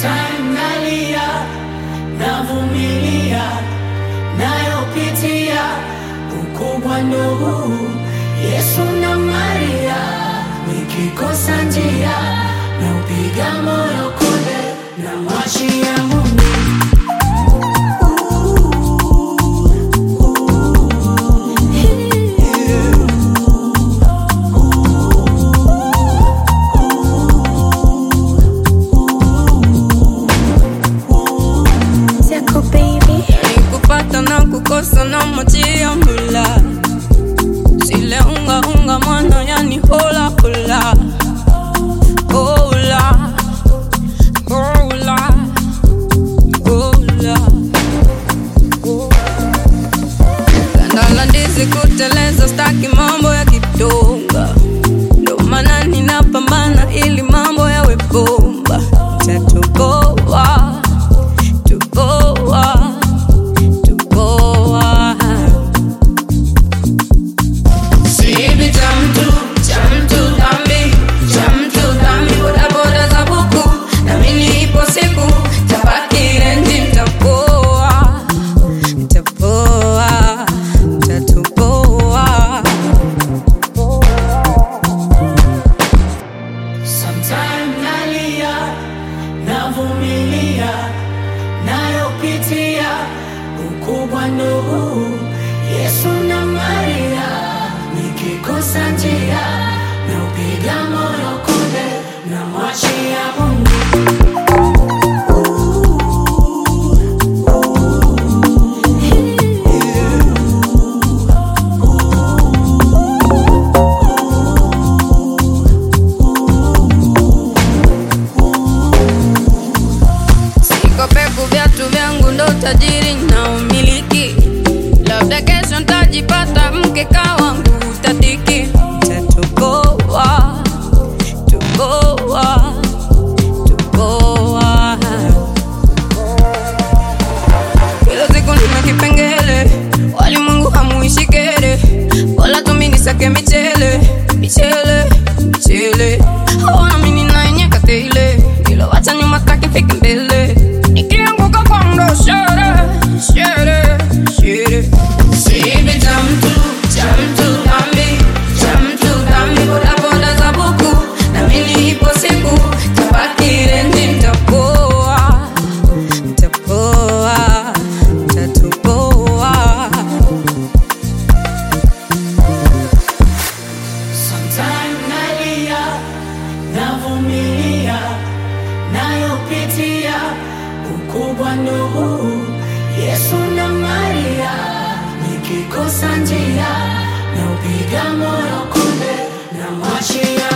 Sometimes nalia, navumilia, nayopitia, ukubwa ndo huu. Yesu na Maria, nikikosa njia, naupiga moyo konde, namwachia Mungu. Kukosa na machia mula sile unga mwana yani hola hola hola hola hola kandala ndizi kuteleza staki mambo ya kitonga ndo maana ninapambana ili mambo yawe bomba tatoboa tuboa Navumilia, nayopitia, ukubwa ndo huu. Yesu na Maria, nikikosa njia, naupiga moyo konde, namwachia Mungu. Viatu vyangu ndo tajiri na umiliki, labda kesho ntajipata mke kawangu utadiki. Tatoboa, tuboa, tuboa. Kila siku nina kipengele, walimwengu hamuishi kere, wala tumi nisake michele, michele, michele. Hawana mini na enyeka teile, ilo wacha nyuma taki fike mbele. Nikianguka kwa ndo shere, shere, shere. Sibi chamtu dhambi, boda boda za buku, na mimi ipo siku, tabaki rendi nitapoa, nitapoa, nitatoboa. Sometimes nalia, navumilia, nayopitia, ukubwa ndo huu. Yesu na Maria, nikikosa njia, naupiga moyo konde, namwachia